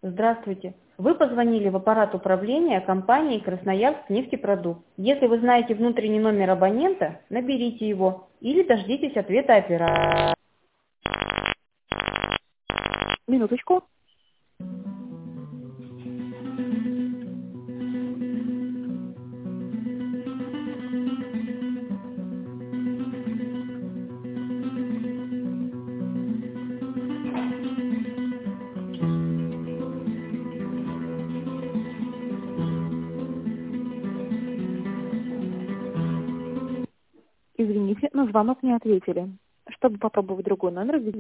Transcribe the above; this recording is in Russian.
Здравствуйте. Вы позвонили в аппарат управления компании «Красноярск нефтепродукт». Если вы знаете внутренний номер абонента, наберите его или дождитесь ответа оператора. Минуточку. Извините, на звонок не ответили. Чтобы попробовать другой номер,